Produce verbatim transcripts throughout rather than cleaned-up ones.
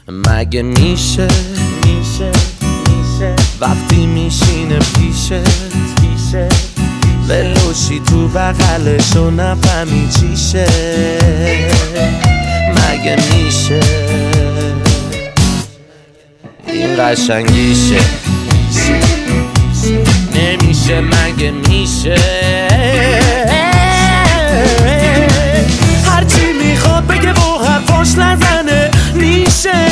مگه میشه میشه میشه وقتی میشینه پیشه پیشه ولوشی تو بغلشو نفهمی چیشه مگه میشه این قشنگیشه نمیشه مگه میشه هرچی میخواد بگه و حرفاش نزنه میشه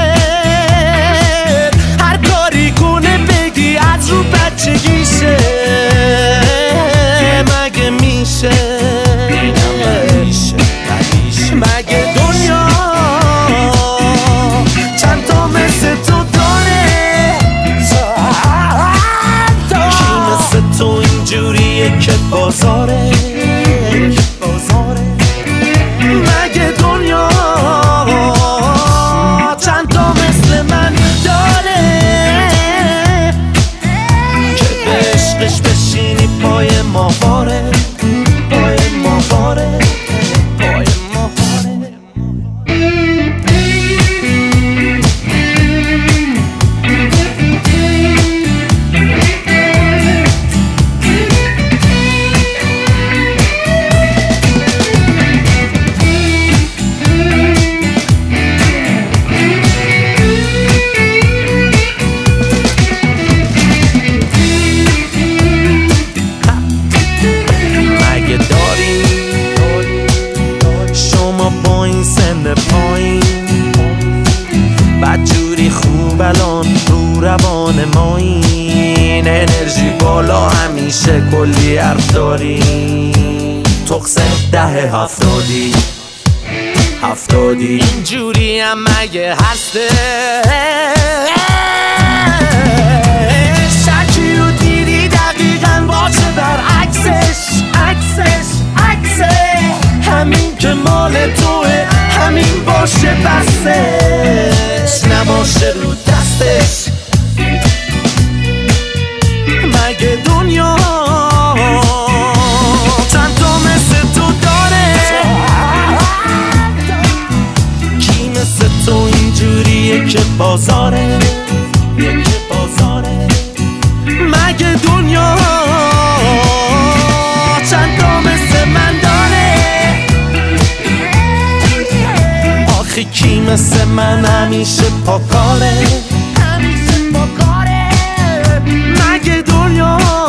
هر کاری کنه بگی از رو بچگیشه مگه میشه مگه دنیا چند تا مثل تو داره کی مثل تو اینجوریه که بازاره مگه دنیا چند تا مثل من داره که به عشقش بشینی پای ماهواره پای ماهواره پای ماهواره با این سن پایین بدجوری خوب الان رو روان ما این انرژی بالا همیشه کلی حرف داریم تقصه ده هفتادی هفتادی اینجوری هم مگه هسته شکی رو دیدی دقیقا باشه برعکسش عکسش عکسه همین که مال توه همین باشه بستش نباشه رو دستش مگه دنیا چند تا مثل تو داره کی مثل تو اینجوریه که بازاره که بازاره مگه دنیا چند تا مثل من داره آخه کی مثل من همیشه پاکاره همیشه پاکاره مگه دنیا